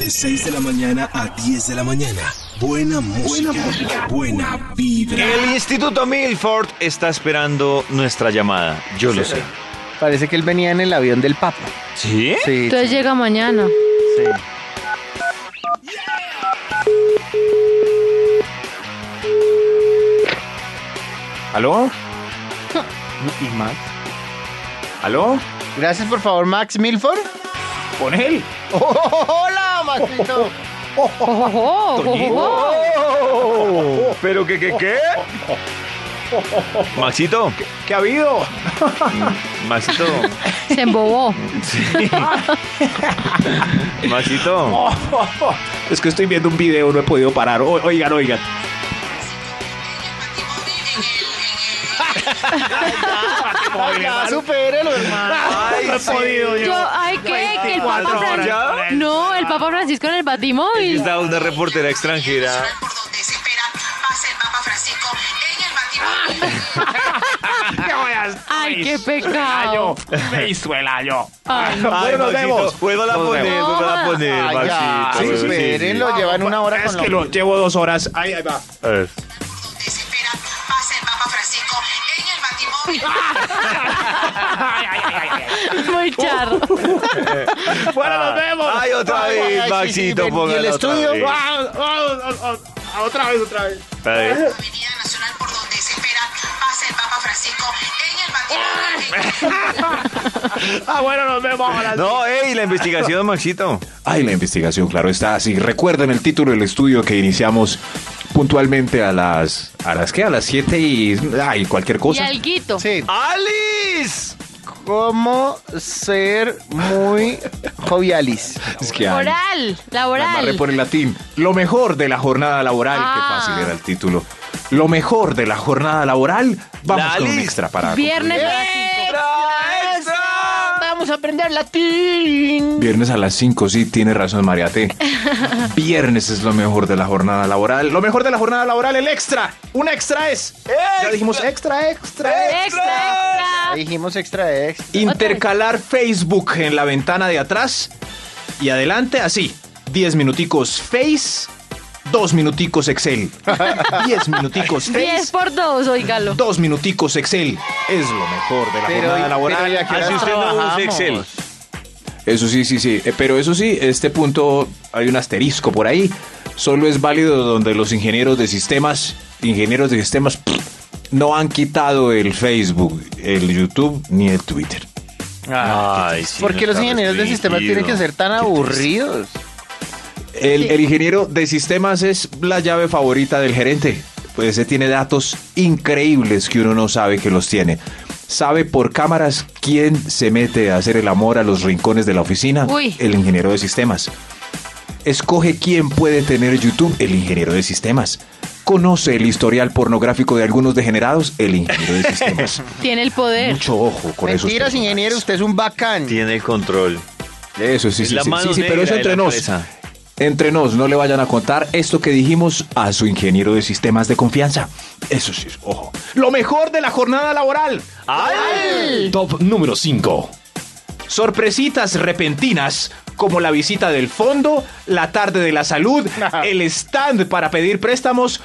De 6 de la mañana a 10 de la mañana. Buena música, buena vibra. El Instituto Milford está esperando nuestra llamada. Yo lo sé. Parece que él venía en el avión del Papa. ¿Sí? Sí. Entonces llega mañana. Sí. ¿Aló? ¿Y Max? ¿Aló? Gracias, por favor, Max Milford. ¿Con él? ¡Hola, Maxito! ¿Pero qué? Maxito. ¿Qué ha habido? Maxito. Se embobó. Sí. Maxito. Es que estoy viendo un video, no he podido parar. Oigan. Ya, supérelo, hermano. Ay, No he podido yo. Que el Papa 24 horas. Francisco. No, el Papa Francisco en el batimóvil. Está una reportera extranjera. Por donde se espera pasa el Papa Francisco en el batimóvil. ¿Qué voy a hacer? Ay, qué pecado. Me hizo el año. Ay, no. Ay, Bueno, nos Maxito, vemos. Puedo la Nos poner, vemos. Maxito. Ya, Sí, supérenlo, llevan una hora Es con que lo... lo llevo 2 horas. Ahí va. A ver. Donde se espera pasa el Papa Francisco en el batimóvil. Muy charro. Bueno, nos vemos. Ay, otra Ay, vez, ay, sí, Maxito, sí, ¿y póngala el estudio? otra Otra vez. vez. A ver. Avenida Nacional por donde se espera pasa el Papa Francisco en el batimóvil. Bueno, nos vemos. No, la investigación, Maxito. Ay, la investigación, claro, está así. Recuerden el título del estudio que iniciamos puntualmente a las ¿qué? A las 7 y cualquier Y cosa. alguito. Sí, ¡Alice! cómo ser muy jovialis. Es que Laboral. la embarré Laboral. por el latín. Lo mejor de la jornada laboral. Ah. Qué fácil era el título. Lo mejor de la jornada laboral. Vamos La con un Alice. extra para Viernes a concluir. las 5. ¡Extra, extra! Vamos a aprender latín. Viernes a las 5, sí, tiene razón, Mariate. Viernes es lo mejor de la jornada laboral. Lo mejor de la jornada laboral, el extra. Un extra es. Ya dijimos extra. Extra. Dijimos extra. Intercalar Facebook en la ventana de atrás y adelante, así. 10 minuticos Face, 2 minuticos Excel. 10 minuticos 10 Face, por 2, óigalo. 2 minuticos Excel. Es lo mejor de la jornada laboral. ¿y a qué Así hora usted no usa trabajamos? Excel. Eso sí. Pero eso sí, este punto hay un asterisco por ahí. Solo es válido donde los ingenieros de sistemas, no han quitado el Facebook, el YouTube ni el Twitter. Ay, sí. ¿Por qué los ingenieros de sistemas tienen que ser tan aburridos? El ingeniero de sistemas es la llave favorita del gerente. Pues ese tiene datos increíbles que uno no sabe que los tiene. Sabe por cámaras quién se mete a hacer el amor a los rincones de la oficina. Uy. El ingeniero de sistemas. Escoge quién puede tener YouTube. El ingeniero de sistemas. Conoce el historial pornográfico de algunos degenerados. El ingeniero de sistemas. Tiene el poder. Mucho ojo con esos Mentiras, personajes. ingeniero, usted es un bacán. Tiene el control. Eso sí, Es la mano pero negra eso de entre la nos. empresa. Entre nos, no le vayan a contar esto que dijimos a su ingeniero de sistemas de confianza. Eso sí, ojo. Lo mejor de la jornada laboral. Top número 5. Sorpresitas repentinas como la visita del fondo, la tarde de la salud, el stand para pedir préstamos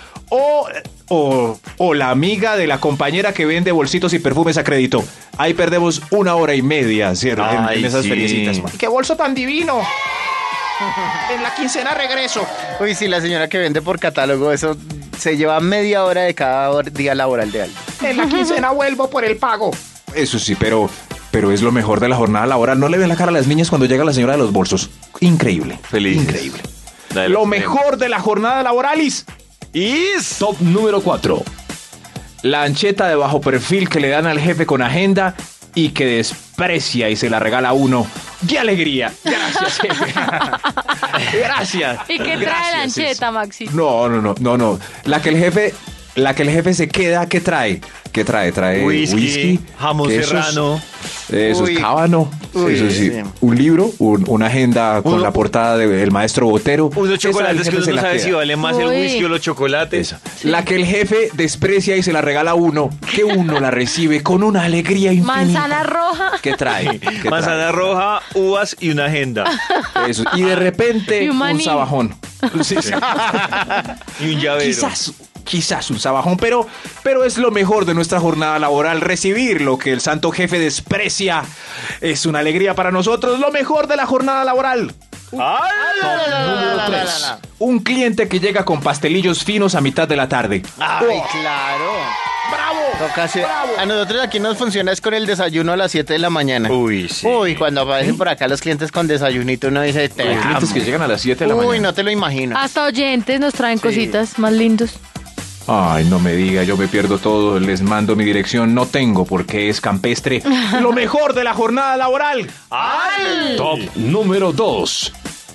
o la amiga de la compañera que vende bolsitos y perfumes a crédito. Ahí perdemos 1 hora y media, ¿cierto? Ay, en esas sí. feriecitas. ¡Qué bolso tan divino! En la quincena regreso. Uy, sí, la señora que vende por catálogo, eso se lleva media hora de cada día laboral de alguien. En la quincena vuelvo por el pago. Eso sí, pero es lo mejor de la jornada laboral. No le ven la cara a las niñas cuando llega la señora de los bolsos. Increíble. Feliz. Increíble. Lo mejor de la jornada laboral es Top número 4. la ancheta de bajo perfil que le dan al jefe con agenda y que desprecia y se la regala a uno. ¡Qué alegría! Gracias, jefe. Gracias. ¿Y qué trae la Gracias, ancheta, Maxi? No. La que el jefe La que el jefe se queda, ¿qué trae? ¿Qué trae? Trae Whisky, jamón quesos, serrano. Eso Uy. es cábano. Uy, Eso sí. sí. Un libro, una agenda con Uno- la portada del maestro Botero. Unos Esa chocolates el que jefe uno se no la sabe queda. si vale más el Uy. whisky o los chocolates. Esa. La que el jefe desprecia y se la regala a uno, que uno la recibe con una alegría infinita. Manzana roja. ¿Qué trae? ¿Qué Manzana trae? roja, uvas y una agenda. Eso. Y de repente Y un un maní. sabajón. Sí, sí. Y un llavero. Quizás un sabajón, pero es lo mejor de nuestra jornada laboral. Recibir lo que el santo jefe desprecia es una alegría para nosotros. Lo mejor de la jornada laboral. Número 3. Un cliente que llega con pastelillos finos a mitad de la tarde. Ay, claro. ¡Bravo! Toca hacer- A nosotros aquí nos funciona es con el desayuno a las 7 de la mañana. Uy, sí. Uy, cuando aparecen por acá los clientes con desayunito, uno dice, te Hay clientes que amo. llegan a las 7 de la Uy, mañana. no te lo imagino. Hasta oyentes nos traen cositas más lindos. Ay, no me diga, yo me pierdo todo, les mando mi dirección, no tengo porque es campestre. Lo mejor de la jornada laboral. Top número 2.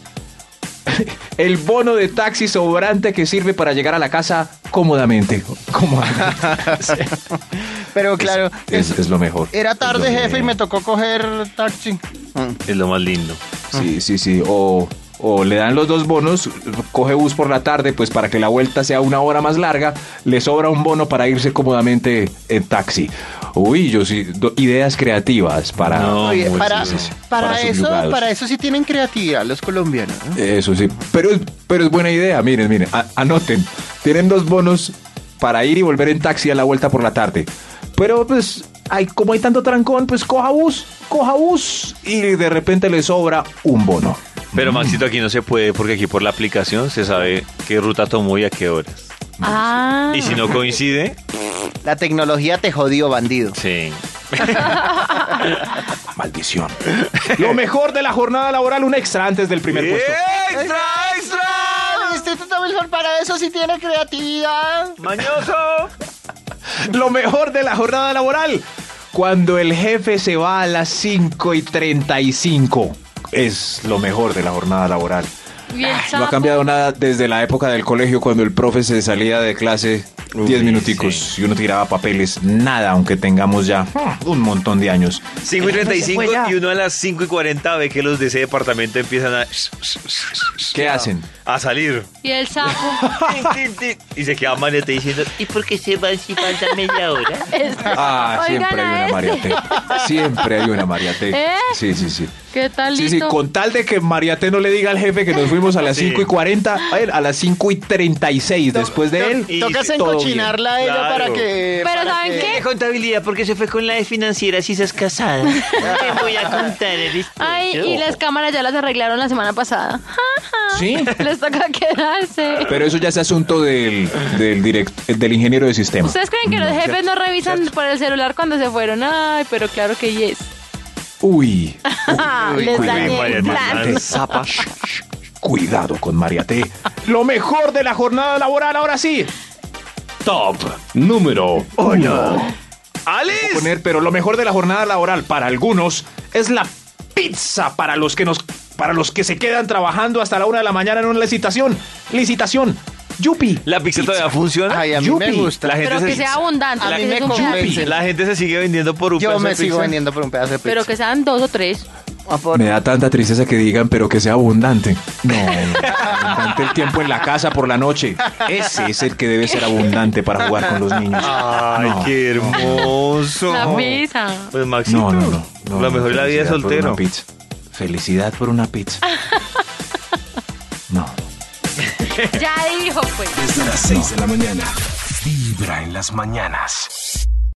El bono de taxi sobrante que sirve para llegar a la casa cómodamente. Pero claro, Es lo mejor. era tarde, Es lo jefe, y me mejor. tocó coger taxi. Es lo más lindo. Sí. O le dan los dos bonos, coge bus por la tarde, pues para que la vuelta sea una hora más larga, le sobra un bono para irse cómodamente en taxi. Uy, ideas creativas para... No, Oye, muy para, sí. para subyugados. eso sí tienen creatividad los colombianos, ¿no? Eso sí, pero es buena idea, miren, anoten. Tienen dos bonos para ir y volver en taxi a la vuelta por la tarde. Pero pues, como hay tanto trancón, pues coja bus y de repente le sobra un bono. Pero Maxito, aquí no se puede porque aquí por la aplicación se sabe qué ruta tomó y a qué horas. Ah. Y si no coincide, La tecnología te jodió, bandido. sí. Maldición. Lo mejor de la jornada laboral, un extra antes del primer puesto. ¡Extra, extra! El Instituto Milford para eso sí tiene creatividad. ¡Mañoso! Lo mejor de la jornada laboral, cuando el jefe se va a las 5:35. Es lo mejor de la jornada laboral. Y el No ha sapo. cambiado nada desde la época del colegio cuando el profe se salía de clase 10 minuticos sí. y uno tiraba papeles. Nada, aunque tengamos ya un montón de años. 5:35 y uno a las 5:40 ve que los de ese departamento empiezan a... ¿Qué hacen? A salir. Y el sapo. Y se queda Mariate diciendo, ¿Y por qué se van si falta media hora? Ah, Oigan siempre hay a una este. Mariate. Siempre hay una Mariate. ¿Eh? Sí, sí, sí. ¿Qué tal, Sí, listo? con tal de que Mariate no le diga al jefe que nos fuimos a las Sí. 5:40, a las 5:36 después de él. Y Tocas todo encochinarla a ella Claro. para que... Pero para ¿saben que- qué? Contabilidad, porque se fue con la de financiera si estás casada. Te voy a contar el historia. Ay, y las cámaras ya las arreglaron la semana pasada. Sí. Les toca quedarse. Pero eso ya es asunto del ingeniero de sistema. ¿Ustedes creen que los jefes no revisan por el celular cuando se fueron? Ay, pero claro que yes. Uy, Les uy, dañé el Mariate, plan. zapa. cuidado con Mariate. Lo mejor de la jornada laboral, ahora sí. Top número 1. ¡Alice! Pero lo mejor de la jornada laboral para algunos es la pizza para los que se quedan trabajando hasta la 1 de la mañana en una licitación. Yupi. ¿La pizza todavía funciona? Ay, a mí Yupi. me gusta. La gente Pero se- que sea abundante. A que mí ese me es un convence. plan. La gente se sigue vendiendo por un Yo pedazo me de sigo pizza. vendiendo por un pedazo de pizza. Pero que sean 2 o 3. Ah, por- Me da tanta tristeza que digan, pero que sea abundante. No, abundante el tiempo en la casa por la noche. Ese es el que debe ser abundante para jugar con los niños. Ay, No, qué hermoso. La pizza. Pues Maxito, No, lo mejor de la vida es felicidad por soltero. una pizza. Felicidad por una pizza. No. Ya dijo, pues. Desde las 6 de la mañana. Vibra en las mañanas.